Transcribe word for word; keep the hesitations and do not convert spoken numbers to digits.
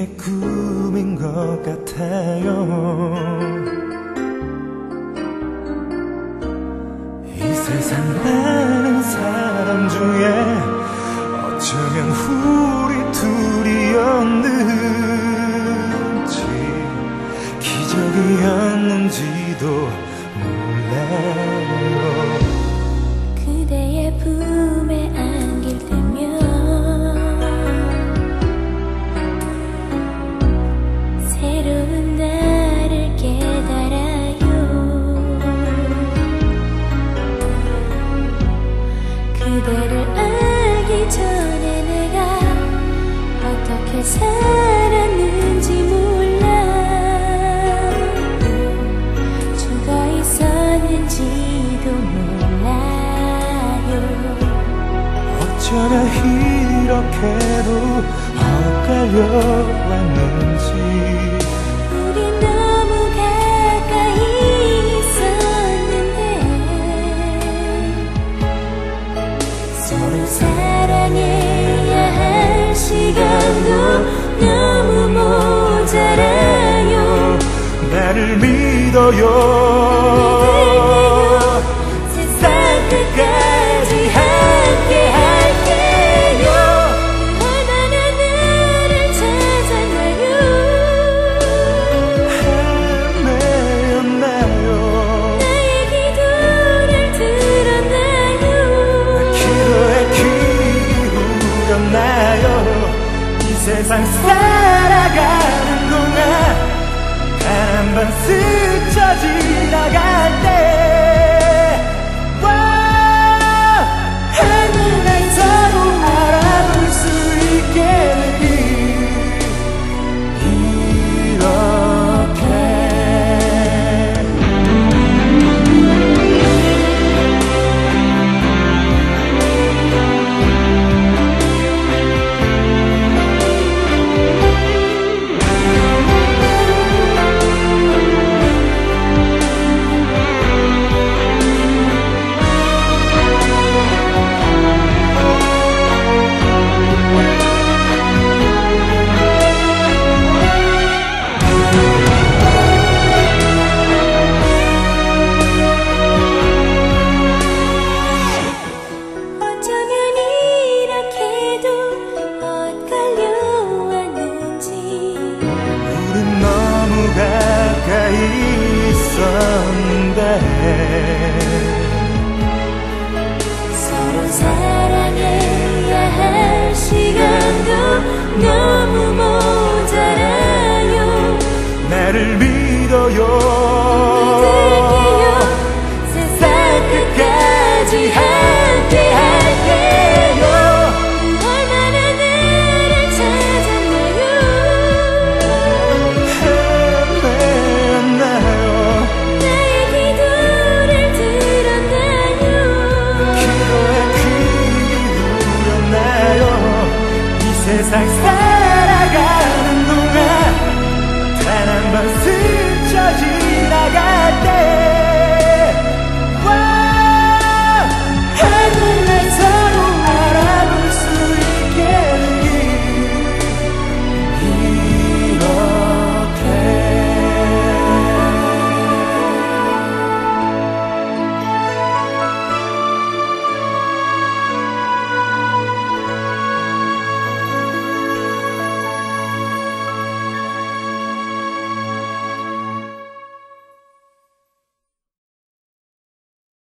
그게 꿈인 것 같아요. 이 세상 많은 사람 중에 어쩌면 우리 둘이었는지 기적이었는지도 몰라요. 그대의 품에 안길 때면 새로운 나를 깨달아요. 그대를 알기 전에 내가 어떻게 살았는지 몰라. 죽어 있었는지도 몰라요. 어쩌면 이렇게도 엇갈려 왔는지. 우리 너무 가까이 있었는데 서로 사랑해야 할 시간도 너무 모자라요. 나를 믿어요. 세상 끝까지 함께 할게요. 얼마나 나를 찾았나요? 헤매었나요? 나의 기도를 들었나요? 기도에 귀 기울였나요? 이 세상 살아가는 동안 단 한 번 스쳐 지나갈 때 하늘에 서로 알아볼 수 있게 되리. 이렇게 어쩌면 이렇게도 엇갈려 왔는지. 우린 너무 가까이 있었는데 서로 사랑해야 할 시간도 너무 모자라요. 나를 믿어요. 믿을게요. 세상 끝까지 함께 할게요. 얼마나 나를 찾았나요? 헤매었나요? 나의 기도를 들었나요? 기도에 귀 기울였나요? 이 세상